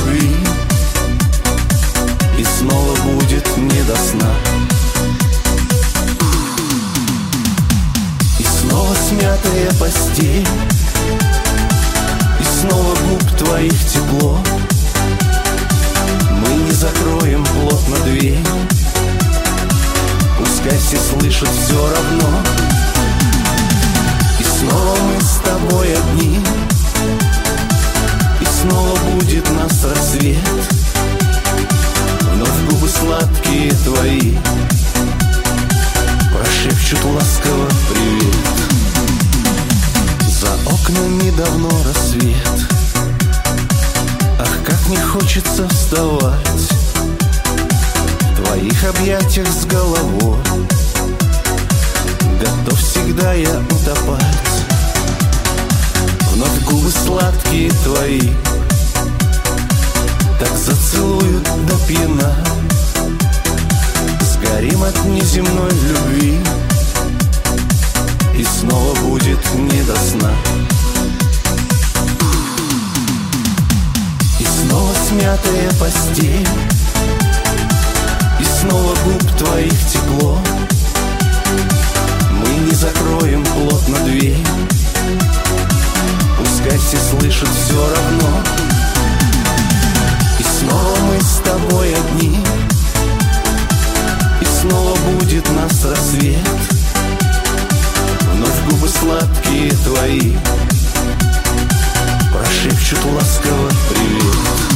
любви, и снова будет не до сна. И снова смятая постель, и снова губ твоих тепло. Мы не закроем плотно дверь, пускай все слышат все равно. И снова мы с тобой одни, и снова будет нас рассвет. Вновь губы сладкие твои прошепчут ласково привет. За окнами давно рассвет, ах, как не хочется вставать в твоих объятиях с головой. Готов всегда я утопать. Вновь губы сладкие твои так зацелуют до пьяна. Сгорим от неземной любви, и снова будет не до сна. И снова смятая постель, и снова губ твоих тепло. Мы не закроем плотно дверь, пускай все слышат все равно. И снова мы с тобой одни, и снова будет нас рассвет. Вновь губы сладкие твои прошепчут ласково привет.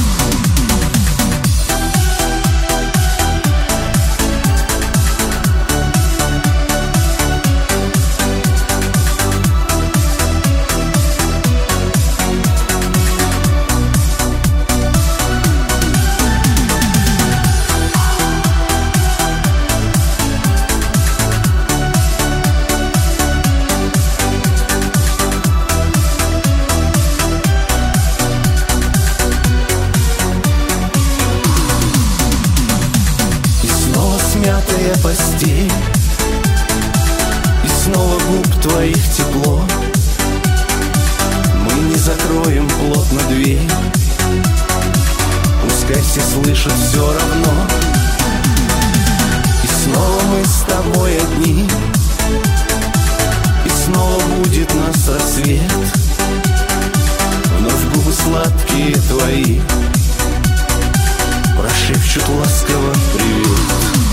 Смятая постель, и снова губ твоих тепло. Мы не закроем плотно дверь, пускай все слышат все равно. И снова мы с тобой одни, и снова будет нас рассвет. Вновь губы сладкие твои прошепчут ласково привет.